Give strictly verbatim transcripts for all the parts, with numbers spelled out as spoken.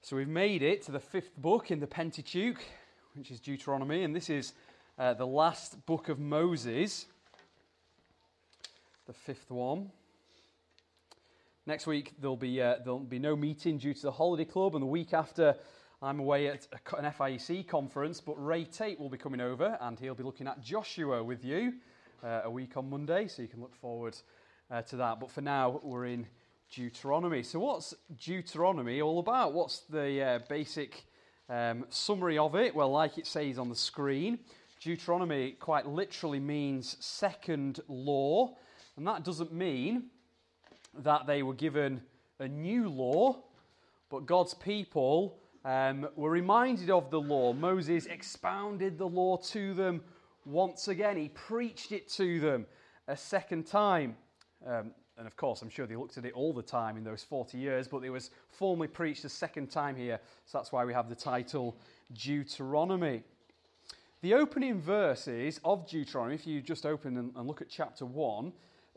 So we've made it to the fifth book in the Pentateuch, which is Deuteronomy, and this is uh, the last book of Moses, the fifth one. Next week there'll be uh, there'll be no meeting due to the holiday club, and the week after I'm away at a, an F I E C conference, but Ray Tate will be coming over, and he'll be looking at Joshua with you uh, a week on Monday, so you can look forward uh, to that. But for now, we're in Deuteronomy. So what's Deuteronomy all about? What's the uh, basic um, summary of it? Well, like it says on the screen, Deuteronomy quite literally means second law, and that doesn't mean that they were given a new law, but God's people um, were reminded of the law. Moses expounded the law to them once again. He preached it to them a second time. Um, And of course, I'm sure they looked at it all the time in those forty years, but it was formally preached a second time here. So that's why we have the title Deuteronomy. The opening verses of Deuteronomy, if you just open and, and look at chapter one,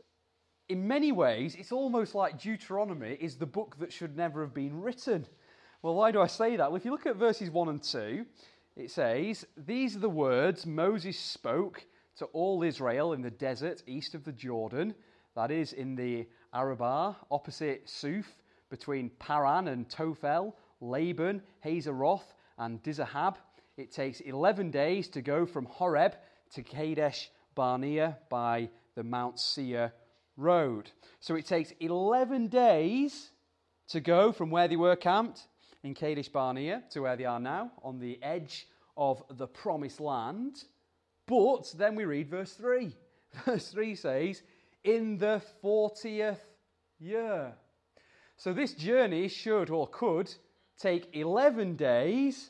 in many ways, it's almost like Deuteronomy is the book that should never have been written. Well, why do I say that? Well, if you look at verses one and two, it says, "These are the words Moses spoke to all Israel in the desert east of the Jordan." That is in the Arabah, opposite Suf, between Paran and Tophel, Laban, Hazeroth, and Dizahab. It takes eleven days to go from Horeb to Kadesh Barnea by the Mount Seir road. So it takes eleven days to go from where they were camped in Kadesh Barnea to where they are now, on the edge of the Promised Land. But then we read verse three. Verse three says, in the fortieth year. So this journey should or could take eleven days,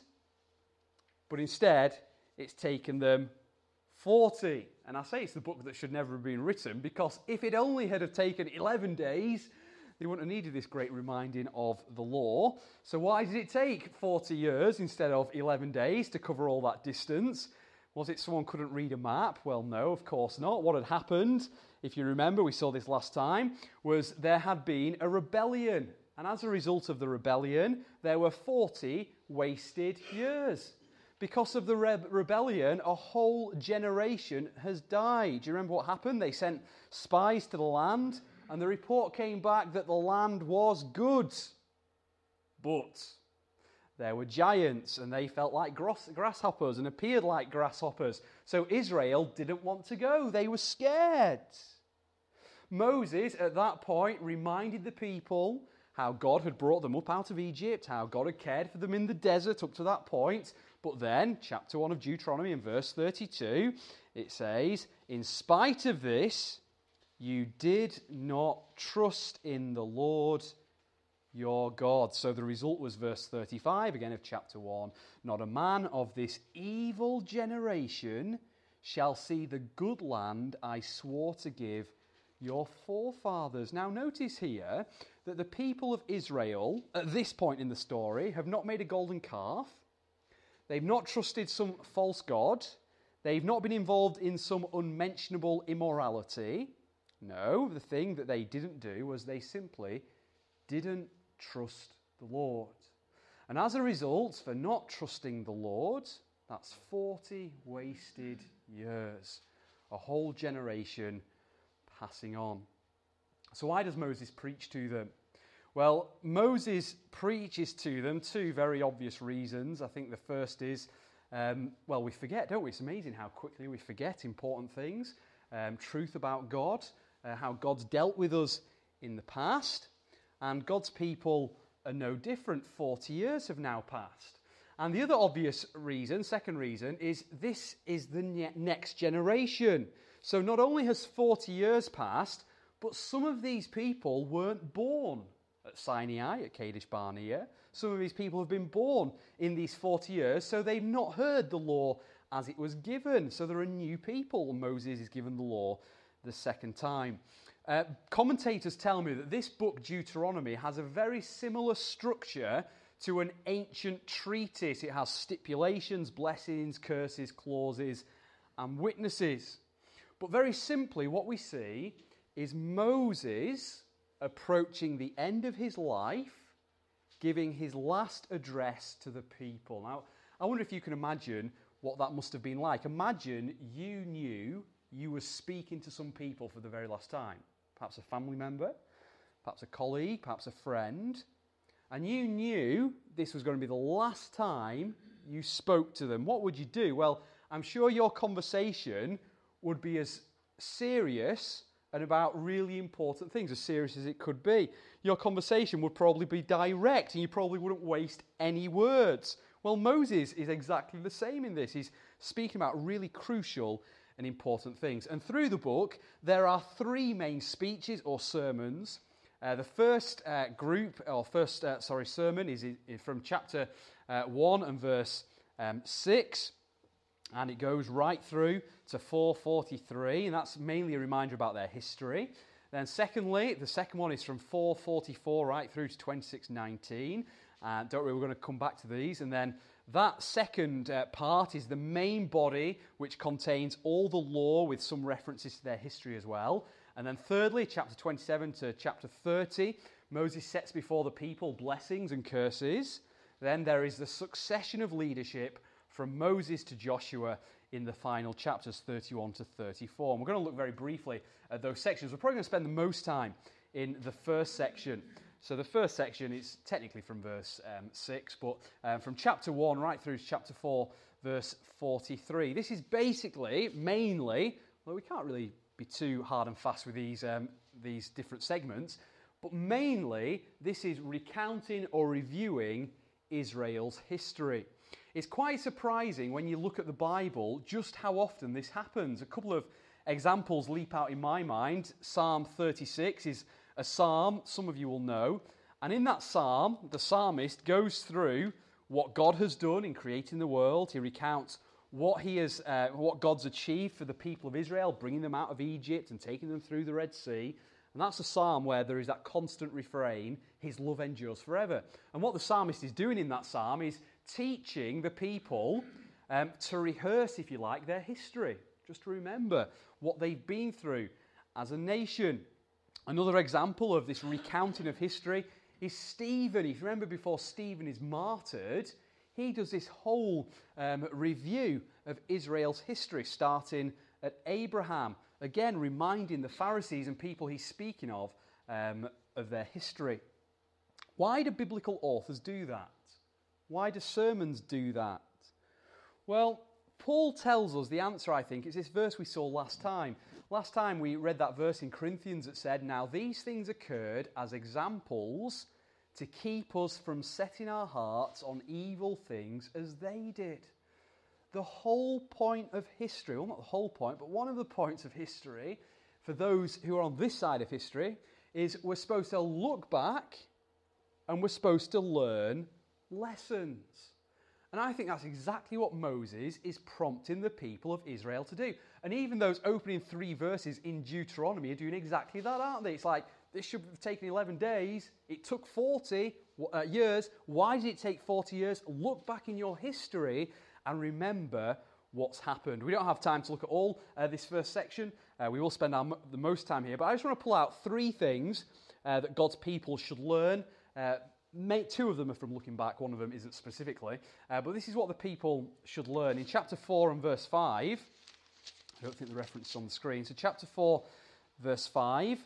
but instead it's taken them forty. And I say it's the book that should never have been written, because if it only had have taken eleven days, they wouldn't have needed this great reminding of the law. So why did it take forty years instead of eleven days to cover all that distance? Was it someone couldn't read a map? Well, no, of course not. What had happened, if you remember, we saw this last time, was there had been a rebellion. And as a result of the rebellion, there were forty wasted years. Because of the re- rebellion, a whole generation has died. Do you remember what happened? They sent spies to the land, and the report came back that the land was good. But there were giants, and they felt like grass- grasshoppers and appeared like grasshoppers. So Israel didn't want to go. They were scared. Moses, at that point, reminded the people how God had brought them up out of Egypt, how God had cared for them in the desert up to that point. But then, chapter one of Deuteronomy in verse thirty-two, it says, in spite of this, you did not trust in the Lord your God. So the result was verse thirty-five, again of chapter one. Not a man of this evil generation shall see the good land I swore to give your forefathers. Now notice here that the people of Israel, at this point in the story, have not made a golden calf. They've not trusted some false god. They've not been involved in some unmentionable immorality. No, the thing that they didn't do was they simply didn't trust the Lord. And as a result, for not trusting the Lord, that's forty wasted years. A whole generation passing on. So why does Moses preach to them? Well, Moses preaches to them two very obvious reasons. I think the first is, um, well, we forget, don't we? It's amazing how quickly we forget important things. Um, truth about God, uh, how God's dealt with us in the past. And God's people are no different. forty years have now passed. And the other obvious reason, second reason, is this is the ne- next generation. So not only has forty years passed, but some of these people weren't born at Sinai, at Kadesh Barnea. Some of these people have been born in these forty years, so they've not heard the law as it was given. So there are new people. Moses is given the law the second time. Uh, commentators tell me that this book, Deuteronomy, has a very similar structure to an ancient treatise. It has stipulations, blessings, curses, clauses, and witnesses. But very simply, what we see is Moses approaching the end of his life giving his last address to the people. Now, I wonder if you can imagine what that must have been like. Imagine you knew you were speaking to some people for the very last time. Perhaps a family member, perhaps a colleague, perhaps a friend. And you knew this was going to be the last time you spoke to them. What would you do? Well, I'm sure your conversation would be as serious and about really important things, as serious as it could be. Your conversation would probably be direct, and you probably wouldn't waste any words. Well, Moses is exactly the same in this. He's speaking about really crucial and important things. And through the book, there are three main speeches or sermons. Uh, the first uh, group, or first, uh, sorry, sermon is, is from chapter uh, one and verse um, six. And it goes right through to four forty-three, and that's mainly a reminder about their history. Then secondly, the second one is from four forty-four right through to twenty-six nineteen. Uh, don't worry, we're going to come back to these. And then that second uh, part is the main body, which contains all the law with some references to their history as well. And then thirdly, chapter twenty-seven to chapter thirty, Moses sets before the people blessings and curses. Then there is the succession of leadership from Moses to Joshua in the final chapters thirty-one to thirty-four. And we're going to look very briefly at those sections. We're probably going to spend the most time in the first section. So the first section is technically from verse um, six, but um, from chapter one right through to chapter four, verse forty-three. This is basically, mainly, well, we can't really be too hard and fast with these, um, these different segments, but mainly this is recounting or reviewing Israel's history. It's quite surprising when you look at the Bible just how often this happens. A couple of examples leap out in my mind. Psalm thirty-six is a psalm some of you will know. And in that psalm, the psalmist goes through what God has done in creating the world. He recounts what he has, uh, what God's achieved for the people of Israel, bringing them out of Egypt and taking them through the Red Sea. And that's a psalm where there is that constant refrain, his love endures forever. And what the psalmist is doing in that psalm is teaching the people um, to rehearse, if you like, their history, just to remember what they've been through as a nation. Another example of this recounting of history is Stephen. If you remember, before Stephen is martyred, he does this whole um, review of Israel's history, starting at Abraham, again reminding the Pharisees and people he's speaking of um, of their history. Why do biblical authors do that? Why do sermons do that? Well, Paul tells us the answer, I think. It's this verse we saw last time. Last time we read that verse in Corinthians that said, "Now these things occurred as examples to keep us from setting our hearts on evil things as they did." The whole point of history, well, not the whole point, but one of the points of history, for those who are on this side of history, is we're supposed to look back and we're supposed to learn lessons. And I think that's exactly what Moses is prompting the people of Israel to do. And even those opening three verses in Deuteronomy are doing exactly that, aren't they? It's like, this should have taken eleven days. It took forty uh, years. Why did it take forty years? Look back in your history and remember what's happened. We don't have time to look at all uh, this first section. Uh, we will spend our, the most time here. But I just want to pull out three things uh, that God's people should learn. Uh, may, two of them are from looking back. One of them isn't specifically. Uh, but this is what the people should learn. In chapter four and verse five, I don't think the reference is on the screen. So chapter four, verse five.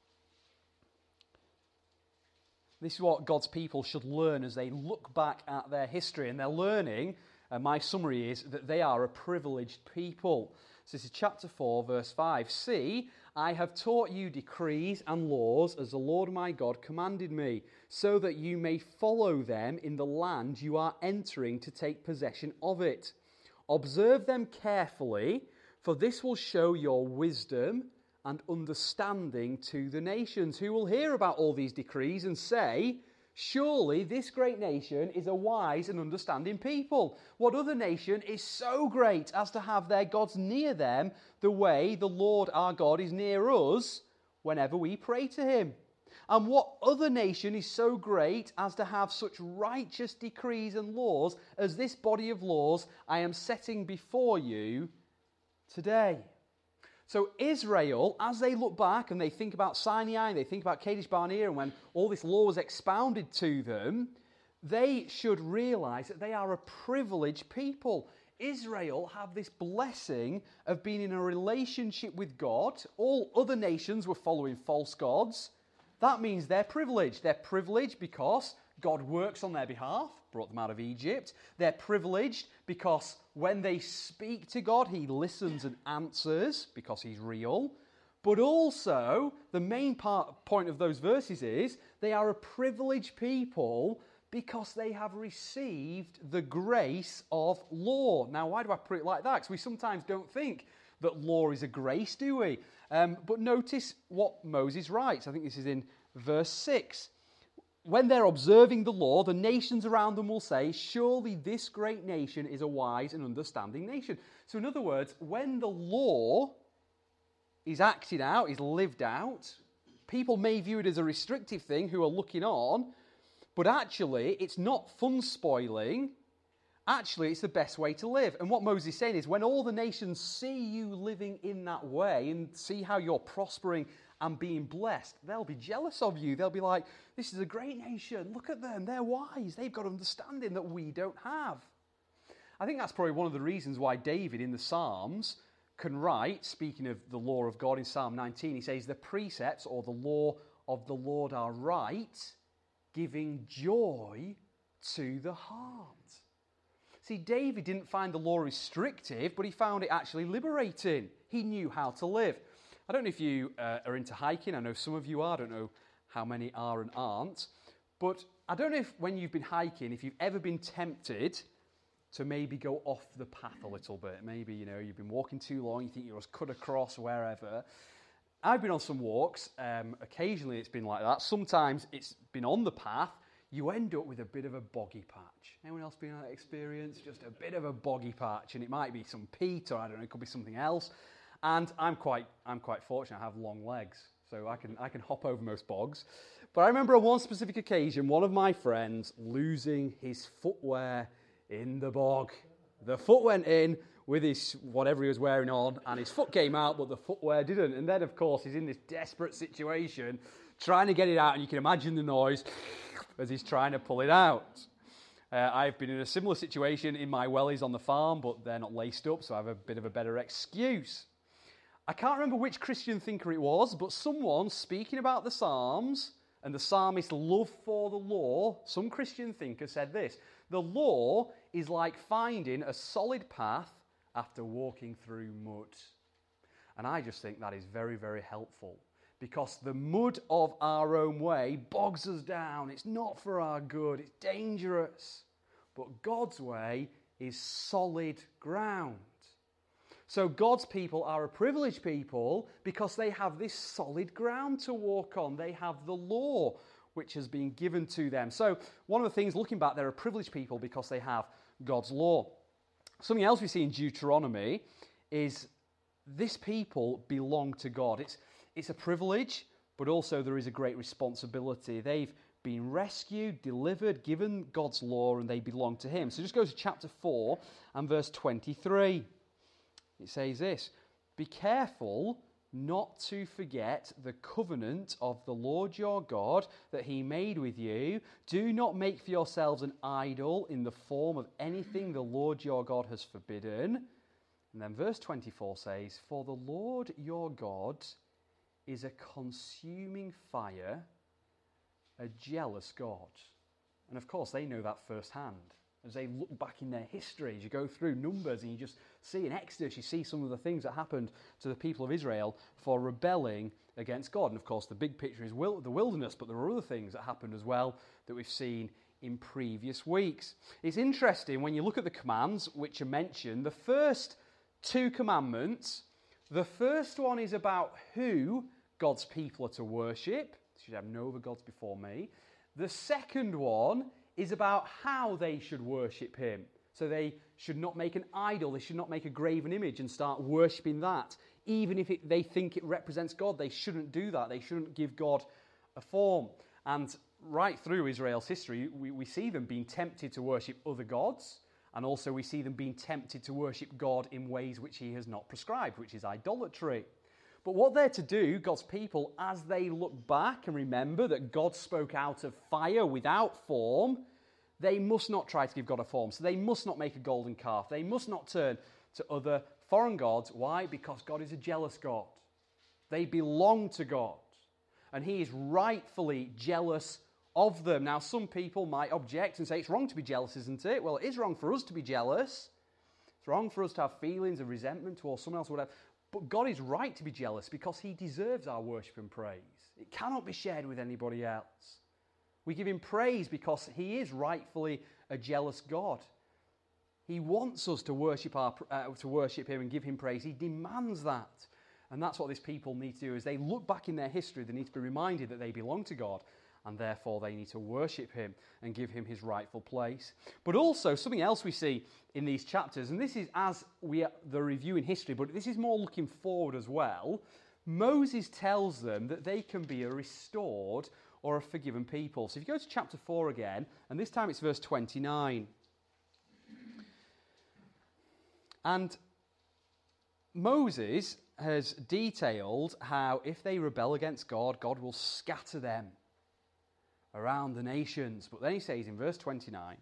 This is what God's people should learn as they look back at their history. And they're learning, uh, my summary is, that they are a privileged people. So this is chapter four, verse five. "See, I have taught you decrees and laws as the Lord my God commanded me, so that you may follow them in the land you are entering to take possession of it. Observe them carefully, for this will show your wisdom and understanding to the nations, who will hear about all these decrees and say, 'Surely this great nation is a wise and understanding people. What other nation is so great as to have their gods near them the way the Lord our God is near us whenever we pray to him? And what other nation is so great as to have such righteous decrees and laws as this body of laws I am setting before you today?'" So Israel, as they look back and they think about Sinai, and they think about Kadesh Barnea, and when all this law was expounded to them, they should realize that they are a privileged people. Israel have this blessing of being in a relationship with God. All other nations were following false gods. That means they're privileged. They're privileged because God works on their behalf, brought them out of Egypt. They're privileged because when they speak to God, he listens and answers because he's real. But also, the main part, point of those verses is they are a privileged people because they have received the grace of law. Now, why do I put it like that? Because we sometimes don't think that law is a grace, do we? Um, but notice what Moses writes. I think this is in verse six. When they're observing the law, the nations around them will say, surely this great nation is a wise and understanding nation. So in other words, when the law is acted out, is lived out, people may view it as a restrictive thing who are looking on, but actually it's not fun spoiling. Actually, it's the best way to live. And what Moses is saying is when all the nations see you living in that way and see how you're prospering and being blessed, they'll be jealous of you. They'll be like, this is a great nation. Look at them. They're wise. They've got understanding that we don't have. I think that's probably one of the reasons why David in the Psalms can write, speaking of the law of God in Psalm nineteen, he says, the precepts or the law of the Lord are right, giving joy to the heart. See, David didn't find the law restrictive, but he found it actually liberating. He knew how to live. I don't know if you uh, are into hiking. I know some of you are. I don't know how many are and aren't. But I don't know if when you've been hiking, if you've ever been tempted to maybe go off the path a little bit. Maybe, you know, you've been walking too long, you think you're just cut across wherever. I've been on some walks. Um, occasionally it's been like that. Sometimes it's been on the path. You end up with a bit of a boggy patch. Anyone else been on that experience? Just a bit of a boggy patch, and it might be some peat, or I don't know, it could be something else. And I'm quite, I'm quite fortunate. I have long legs, so I can, I can hop over most bogs. But I remember on one specific occasion, one of my friends losing his footwear in the bog. The foot went in with his whatever he was wearing on, and his foot came out, but the footwear didn't. And then, of course, he's in this desperate situation, trying to get it out, and you can imagine the noise as he's trying to pull it out. Uh, I've been in a similar situation in my wellies on the farm, but they're not laced up, so I have a bit of a better excuse. I can't remember which Christian thinker it was, but someone speaking about the Psalms and the psalmist's love for the law, some Christian thinker said this: the law is like finding a solid path after walking through mud. And I just think that is very, very helpful, because the mud of our own way bogs us down. It's not for our good. It's dangerous. But God's way is solid ground. So God's people are a privileged people because they have this solid ground to walk on. They have the law which has been given to them. So one of the things, looking back, they're a privileged people because they have God's law. Something else we see in Deuteronomy is this people belong to God. It's, it's a privilege, but also there is a great responsibility. They've been rescued, delivered, given God's law, and they belong to him. So just go to chapter four and verse twenty-three. It says this: be careful not to forget the covenant of the Lord your God that he made with you. Do not make for yourselves an idol in the form of anything the Lord your God has forbidden. And then verse twenty-four says, for the Lord your God is a consuming fire, a jealous God. And of course, they know that firsthand. As they look back in their history, as you go through Numbers and you just see in Exodus, you see some of the things that happened to the people of Israel for rebelling against God. And of course, the big picture is wil- the wilderness, but there are other things that happened as well that we've seen in previous weeks. It's interesting when you look at the commands which are mentioned, the first two commandments, the first one is about who God's people are to worship. You should have no other gods before me. The second one is about how they should worship him. So they should not make an idol, they should not make a graven image and start worshipping that. Even if it, they think it represents God, they shouldn't do that. They shouldn't give God a form. And right through Israel's history, we, we see them being tempted to worship other gods, and also we see them being tempted to worship God in ways which he has not prescribed, which is idolatry. But what they're to do, God's people, as they look back and remember that God spoke out of fire without form, They must not try to give God a form. So they must not make a golden calf. They must not turn to other foreign gods. Why? Because God is a jealous God. They belong to God. And he is rightfully jealous of them. Now, some people might object and say, it's wrong to be jealous, isn't it? Well, it is wrong for us to be jealous. It's wrong for us to have feelings of resentment towards someone else or whatever. But God is right to be jealous because he deserves our worship and praise. It cannot be shared with anybody else. We give him praise because he is rightfully a jealous God. He wants us to worship, our, uh, to worship him and give him praise. He demands that. And that's what these people need to do. As they look back in their history, they need to be reminded that they belong to God, and therefore they need to worship him and give him his rightful place. But also, something else we see in these chapters, and this is as we are the review in history, but this is more looking forward as well. Moses tells them that they can be a restored or a forgiven people. So if you go to chapter four again, and this time it's verse twenty-nine. And Moses has detailed how if they rebel against God, God will scatter them around the nations. But then he says in verse twenty-nine,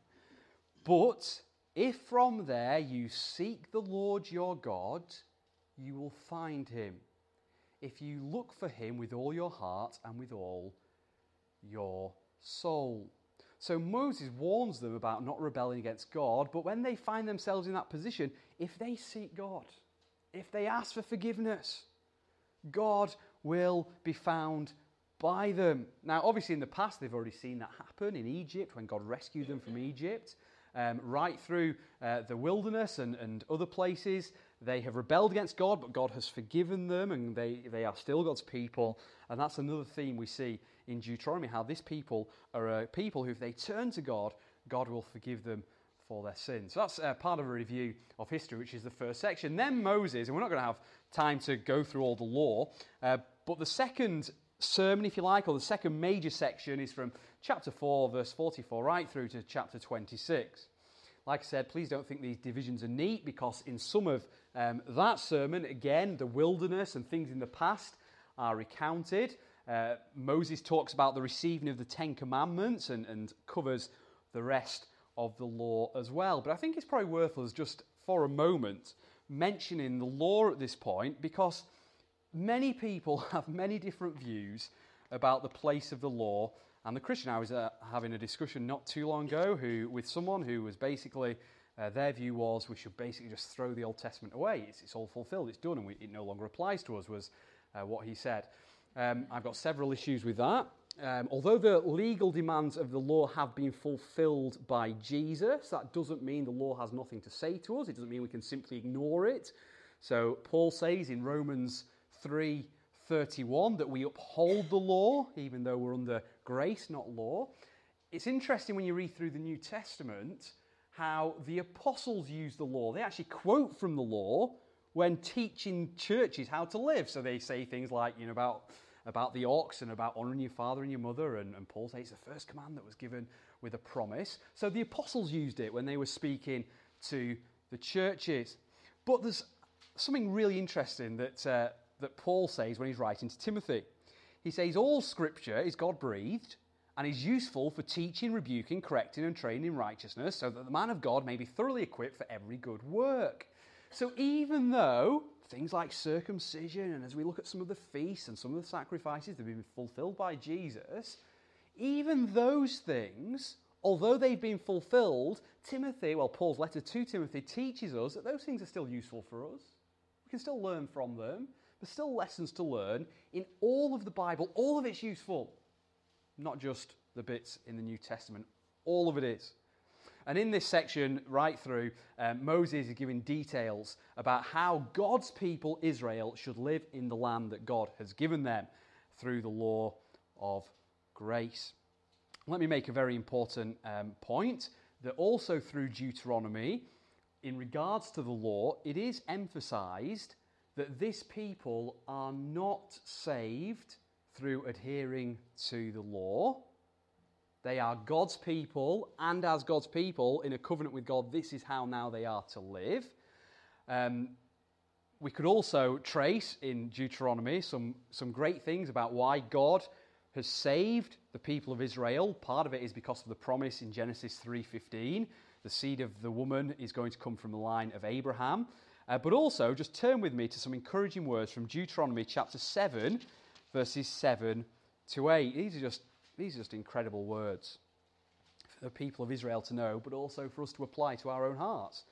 but if from there you seek the Lord your God, you will find him, if you look for him with all your heart and with all your soul. So Moses warns them about not rebelling against God, but when they find themselves in that position, if they seek God, if they ask for forgiveness, God will be found by them. Now, obviously in the past they've already seen that happen in Egypt when God rescued them from Egypt. Um, right through uh, the wilderness and, and other places, they have rebelled against God, but God has forgiven them and they, they are still God's people. And that's another theme we see in Deuteronomy, how this people are a people who, if they turn to God, God will forgive them for their sins. So that's uh, part of a review of history, which is the first section. Then Moses, and we're not going to have time to go through all the law, uh, but the second sermon, if you like, or the second major section is from chapter four, verse forty-four, right through to chapter twenty-six. Like I said, please don't think these divisions are neat, because in some of um, that sermon, again, the wilderness and things in the past are recounted. Uh, Moses talks about the receiving of the Ten Commandments and, and covers the rest of the law as well. But I think it's probably worth us just for a moment mentioning the law at this point, because many people have many different views about the place of the law. And the Christian, I was uh, having a discussion not too long ago who, with someone who was basically, uh, their view was we should basically just throw the Old Testament away. It's, it's all fulfilled, it's done, and we, it no longer applies to us, was uh, what he said. Um, I've got several issues with that. Um, although the legal demands of the law have been fulfilled by Jesus, that doesn't mean the law has nothing to say to us. It doesn't mean we can simply ignore it. So Paul says in Romans three thirty-one that we uphold the law, even though we're under grace, not law. It's interesting when you read through the New Testament how the apostles use the law. They actually quote from the law when teaching churches how to live. So they say things like, you know, about, about the ox and about honouring your father and your mother. And, and Paul says it's the first command that was given with a promise. So the apostles used it when they were speaking to the churches. But there's something really interesting that, uh, that Paul says when he's writing to Timothy. He says, all scripture is God-breathed and is useful for teaching, rebuking, correcting, and training in righteousness, so that the man of God may be thoroughly equipped for every good work. So even though things like circumcision, and as we look at some of the feasts and some of the sacrifices that have been fulfilled by Jesus, even those things, although they've been fulfilled, Timothy, well, Paul's letter to Timothy teaches us that those things are still useful for us. We can still learn from them. There's still lessons to learn in all of the Bible. All of it's useful, not just the bits in the New Testament. All of it is. And in this section, right through, um, Moses is giving details about how God's people, Israel, should live in the land that God has given them through the law of grace. Let me make a very important um, point, that also through Deuteronomy, in regards to the law, it is emphasized that this people are not saved through adhering to the law. They are God's people, and as God's people, in a covenant with God, this is how now they are to live. Um, we could also trace in Deuteronomy some, some great things about why God has saved the people of Israel. Part of it is because of the promise in Genesis three fifteen. The seed of the woman is going to come from the line of Abraham. Uh, but also, just turn with me to some encouraging words from Deuteronomy chapter seven, verses seven to eight. These are just, these are just incredible words for the people of Israel to know, but also for us to apply to our own hearts.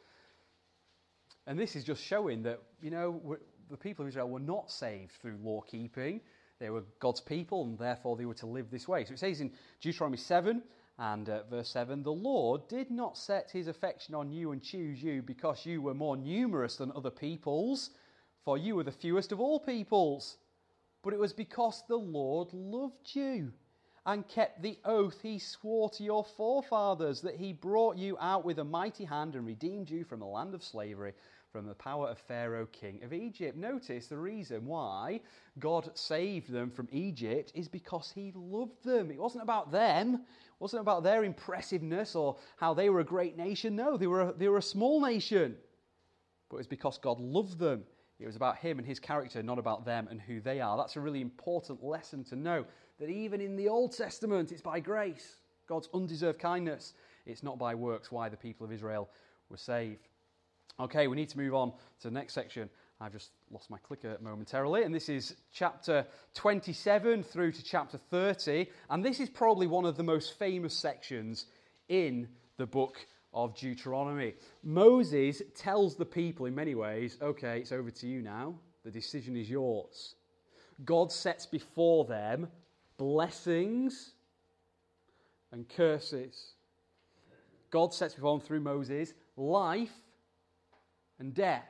And this is just showing that, you know, the people of Israel were not saved through law keeping. They were God's people, and therefore they were to live this way. So it says in Deuteronomy seven and uh, verse seven, "The Lord did not set his affection on you and choose you because you were more numerous than other peoples, for you were the fewest of all peoples. But it was because the Lord loved you and kept the oath he swore to your forefathers, that he brought you out with a mighty hand and redeemed you from the land of slavery, from the power of Pharaoh, king of Egypt." Notice the reason why God saved them from Egypt is because he loved them. It wasn't about them. It wasn't about their impressiveness or how they were a great nation. No, they were a, they were a small nation. But it's because God loved them. It was about him and his character, not about them and who they are. That's a really important lesson to know, that even in the Old Testament, it's by grace, God's undeserved kindness. It's not by works why the people of Israel were saved. Okay, we need to move on to the next section. I've just lost my clicker momentarily, and this is chapter twenty-seven through to chapter thirty, and this is probably one of the most famous sections in the book of Deuteronomy. Moses tells the people in many ways, okay, it's over to you now. The decision is yours. God sets before them blessings and curses. God sets before them through Moses life and death.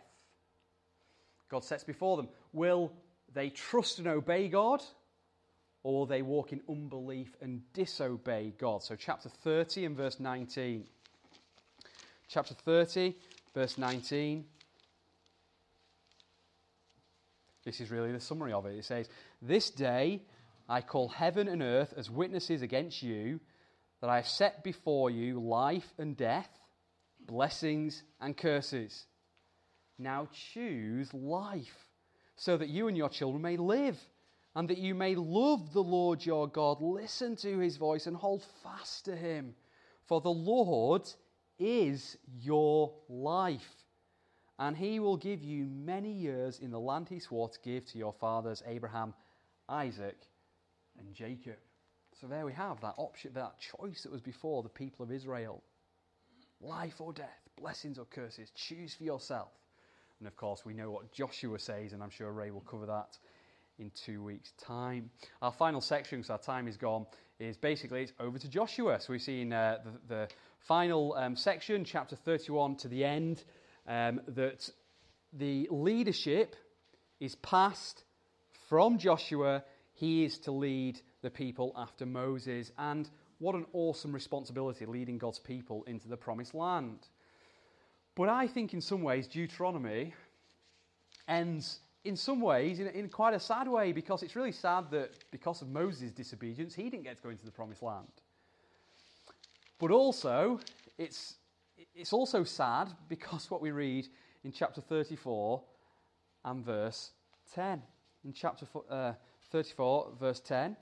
God sets before them, will they trust and obey God, or will they walk in unbelief and disobey God? So chapter thirty and verse nineteen. Chapter thirty, verse nineteen. This is really the summary of it. It says, "This day I call heaven and earth as witnesses against you, that I have set before you life and death, blessings and curses. Now choose life, so that you and your children may live, and that you may love the Lord your God, listen to his voice, and hold fast to him. For the Lord is your life, and he will give you many years in the land he swore to give to your fathers, Abraham, Isaac, and Jacob." So there we have that option, that choice that was before the people of Israel. Life or death, blessings or curses, choose for yourself. And of course, we know what Joshua says, and I'm sure Ray will cover that in two weeks' time. Our final section, because our time is gone, is basically it's over to Joshua. So we've seen uh, the, the final um, section, chapter thirty-one to the end, um, that the leadership is passed from Joshua. He is to lead the people after Moses. And what an awesome responsibility, leading God's people into the promised land. But I think in some ways Deuteronomy ends in some ways in, in quite a sad way, because it's really sad that because of Moses' disobedience, he didn't get to go into the promised land. But also, it's, it's also sad because what we read in chapter thirty-four and verse ten. In chapter uh, thirty-four, verse ten,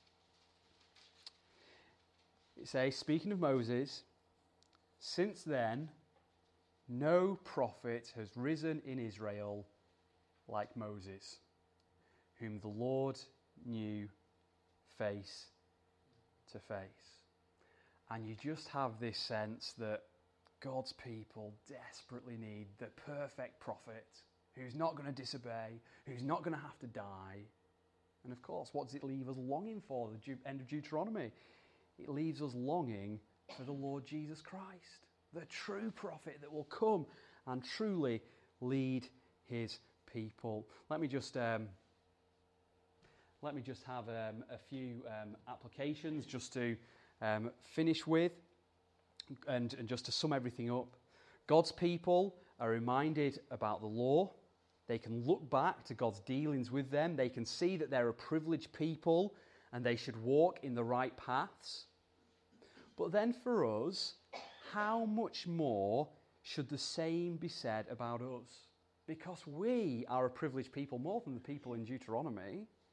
it says, speaking of Moses, "Since then, no prophet has risen in Israel like Moses, whom the Lord knew face to face." And you just have this sense that God's people desperately need the perfect prophet who's not going to disobey, who's not going to have to die. And of course, what does it leave us longing for? The end of Deuteronomy. It leaves us longing for the Lord Jesus Christ, the true prophet that will come and truly lead his people. Let me just um, let me just have um, a few um, applications just to um, finish with, and, and just to sum everything up. God's people are reminded about the law. They can look back to God's dealings with them. They can see that they're a privileged people and they should walk in the right paths. But then for us, how much more should the same be said about us? Because we are a privileged people, more than the people in Deuteronomy.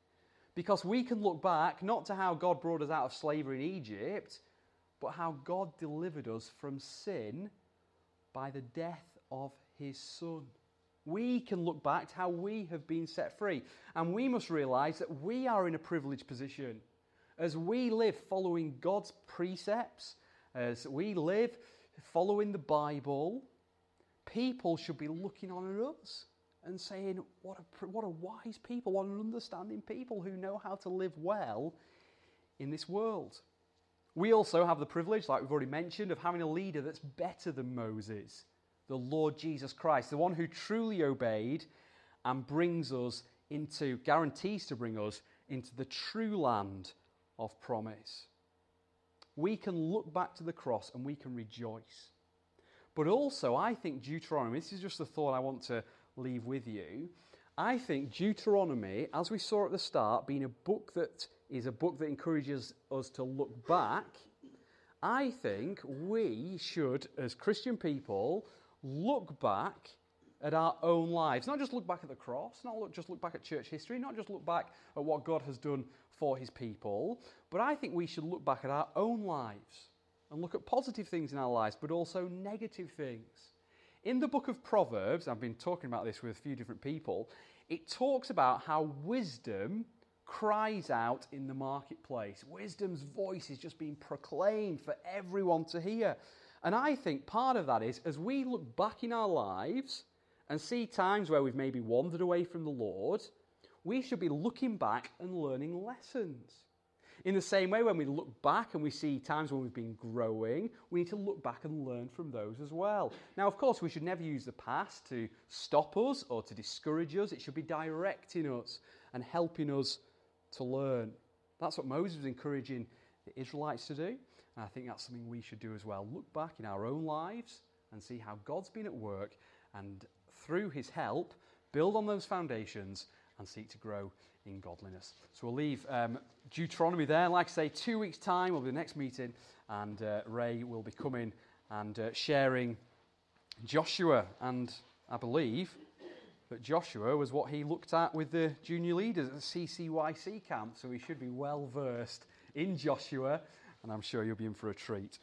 Because we can look back not to how God brought us out of slavery in Egypt, but how God delivered us from sin by the death of his Son. We can look back to how we have been set free. And we must realize that we are in a privileged position. As we live following God's precepts, as we live following the Bible, people should be looking on at us and saying, what a, what a wise people, what an understanding people who know how to live well in this world. We also have the privilege, like we've already mentioned, of having a leader that's better than Moses, the Lord Jesus Christ, the one who truly obeyed and brings us into, guarantees to bring us into the true land of promise. We can look back to the cross and we can rejoice. But also, I think Deuteronomy, this is just the thought I want to leave with you. I think Deuteronomy, as we saw at the start, being a book that is a book that encourages us to look back, I think we should, as Christian people, look back at our own lives. Not just look back at the cross, not look, just look back at church history, not just look back at what God has done for his people, but I think we should look back at our own lives and look at positive things in our lives, but also negative things. In the book of Proverbs, I've been talking about this with a few different people, it talks about how wisdom cries out in the marketplace. Wisdom's voice is just being proclaimed for everyone to hear. And I think part of that is, as we look back in our lives and see times where we've maybe wandered away from the Lord, we should be looking back and learning lessons. In the same way, when we look back and we see times when we've been growing, we need to look back and learn from those as well. Now, of course, we should never use the past to stop us or to discourage us. It should be directing us and helping us to learn. That's what Moses was encouraging the Israelites to do, and I think that's something we should do as well. Look back in our own lives and see how God's been at work, and through his help, build on those foundations and seek to grow in godliness. So we'll leave um, Deuteronomy there. Like I say, two weeks' time will be the next meeting, and uh, Ray will be coming and uh, sharing Joshua. And I believe that Joshua was what he looked at with the junior leaders at the C C Y C camp, so he should be well versed in Joshua, and I'm sure you'll be in for a treat.